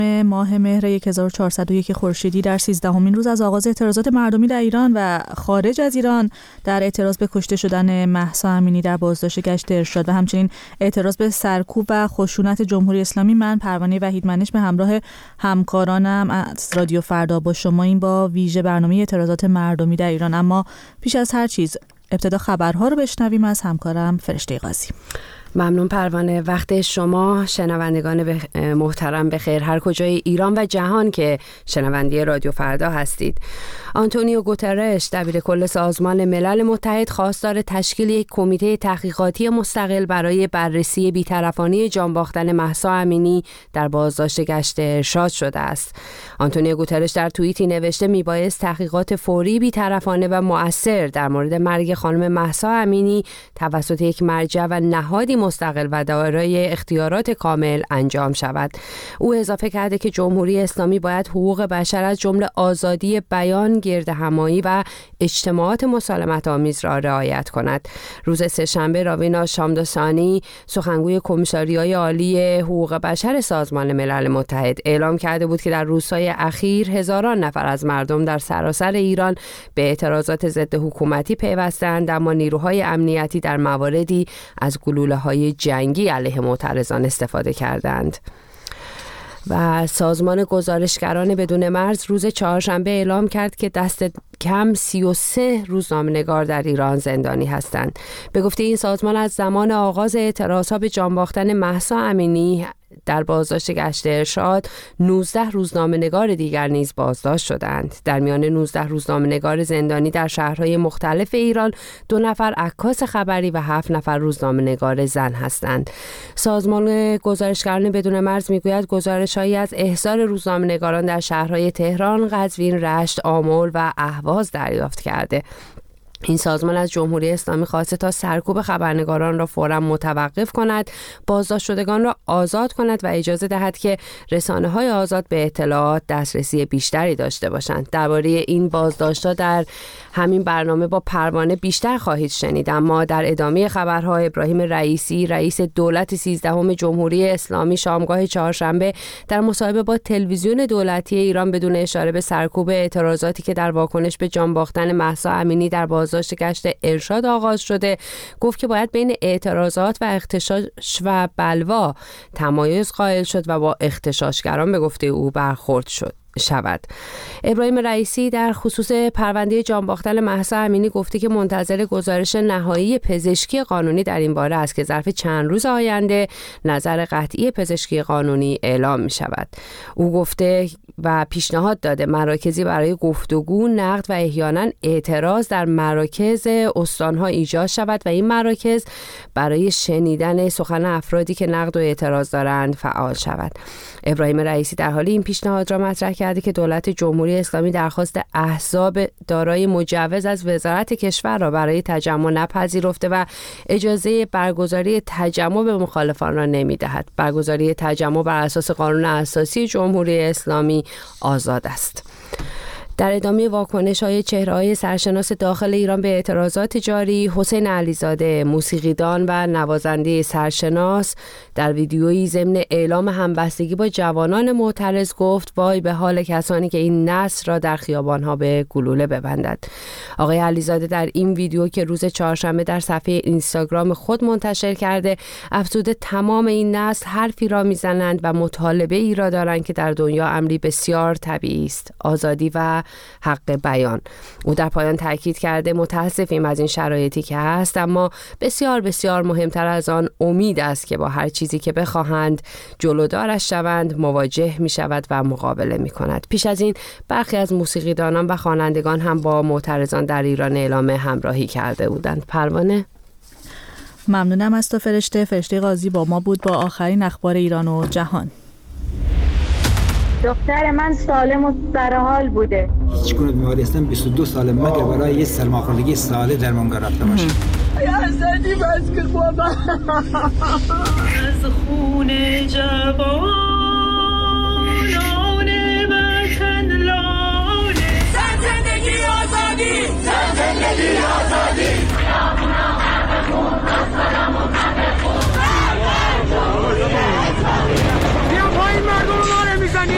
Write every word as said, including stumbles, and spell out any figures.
ماه مهر هزار و چهارصد و یک خورشیدی در سیزدهمین روز از آغاز اعتراضات مردمی در ایران و خارج از ایران در اعتراض به کشته شدن مهسا امینی در بازداشت گشت ارشاد و همچنین اعتراض به سرکوب و خشونت جمهوری اسلامی، من پروانه وحیدمنش به همراه همکارانم از رادیو فردا با شما این با ویژه برنامه اعتراضات مردمی در ایران. اما پیش از هر چیز ابتدا خبرها رو بشنویم از همکارم فرشته قاضی. ممنون پروانه. وقت شما شنوندگان بخ... محترم بخیر هر کجای ایران و جهان که شنونده رادیو فردا هستید. آنتونیو گوترش دبیر کل سازمان ملل متحد خواستار تشکیل یک کمیته تحقیقاتی مستقل برای بررسی بی‌طرفانه جان باختن مهسا امینی در بازداشت گشت ارشاد شده است. آنتونیو گوترش در توییتی نوشته میبایست تحقیقات فوری، بی‌طرفانه و مؤثر در مورد مرگ خانم مهسا امینی توسط یک مرجع و نهادی مستقل و دارای اختیارات کامل انجام شود. او اضافه کرده که جمهوری اسلامی باید حقوق بشر از جمله آزادی بیان، گردهمایی و اجتماعات مسالمت آمیز را رعایت کند. روز سه‌شنبه راوینا شامداسانی سخنگوی کمیساریای عالی حقوق بشر سازمان ملل متحد اعلام کرده بود که در روزهای اخیر هزاران نفر از مردم در سراسر ایران به اعتراضات ضد حکومتی پیوستند، اما نیروهای امنیتی در مواردی از گلوله‌های جنگی علیه معترضان استفاده کردند. و سازمان گزارشگران بدون مرز روز چهارشنبه اعلام کرد که دست کم سی و سه روزنامه‌نگار در ایران زندانی هستند. به گفته این سازمان از زمان آغاز اعتراضات به جان باختن مهسا امینی در بازداشت گشت ارشاد نوزده روزنامه‌نگار دیگر نیز بازداشت شدند. در میان نوزده روزنامه‌نگار زندانی در شهرهای مختلف ایران دو نفر عکاس خبری و هفت نفر روزنامه‌نگار زن هستند. سازمان گزارشگران بدون مرز میگوید گزارش‌هایی از احضار روزنامه‌نگاران در شهرهای تهران، قزوین، رشت، آمل و اهواز دریافت کرده. این سازمان از جمهوری اسلامی خواسته تا سرکوب خبرنگاران را فوراً متوقف کند، بازداشت شدگان را آزاد کند و اجازه دهد که رسانه‌های آزاد به اطلاعات دسترسی بیشتری داشته باشند. درباره این بازداشت‌ها در همین برنامه با پروانه بیشتر خواهید شنید، اما در ادامه خبرها ابراهیم رئیسی رئیس دولت سیزدهم جمهوری اسلامی شامگاه چهارشنبه در مصاحبه با تلویزیون دولتی ایران بدون اشاره به سرکوب اعتراضاتی که در واکنش به جان باختن مهسا امینی در بازداشت گشت ارشاد آغاز شده گفت که باید بین اعتراضات و اغتشاش و بلوا تمایز قائل شد و با اغتشاشگران به گفته او برخورد شد شود. ابراهیم رئیسی در خصوص پرونده جان باختن مهسا امینی گفته که منتظر گزارش نهایی پزشکی قانونی در این باره است که ظرف چند روز آینده نظر قطعی پزشکی قانونی اعلام می شود. او گفته و پیشنهاد داده مراکزی برای گفتگو، نقد و احیانا اعتراض در مراکز استانها ایجاد شود و این مراکز برای شنیدن سخن افرادی که نقد و اعتراض دارند فعال شود. ابراهیم رئیسی در حال این پیشنهاد را مطرح کرده که دولت جمهوری اسلامی درخواست احزاب دارای مجوز از وزارت کشور را برای تجمع نپذیرفته و اجازه برگزاری تجمع به مخالفان را نمی‌دهد. برگزاری تجمع بر اساس قانون اساسی جمهوری اسلامی آزاد است. در ادامه واکنش‌های چهره‌های سرشناس داخل ایران به اعتراضات جاری، حسین علیزاده موسیقیدان و نوازنده سرشناس در ویدیویی ضمن اعلام همبستگی با جوانان معترض گفت وای به حال کسانی که این نسل را در خیابان‌ها به گلوله ببندد. آقای علیزاده در این ویدیو که روز چهارشنبه در صفحه اینستاگرام خود منتشر کرده افزوده تمام این نسل حرفی را میزنند و مطالبه ای را دارند که در دنیا امری بسیار طبیعی است: آزادی و حق بیان. او در پایان تاکید کرده متاسفیم از این شرایطی که هست، اما بسیار بسیار مهمتر از آن امید است که با هر چیزی که بخواهند جلودارش شوند مواجه می شود و مقابله می کند. پیش از این برخی از موسیقیدانان و خوانندگان هم با معترضان در ایران اعلام همراهی کرده بودند. پروانه، ممنونم از تو فرشته. فرشته قاضی با ما بود با آخرین اخبار ایران و جهان. دختر من سالم و سرحال بوده. هیچ گونه بیماری هستم بیست و دو سال مگر برای یه سرماخوردگی ساله درمانگاه رفته باشم. یا حسنی بس که بابا از خون جوان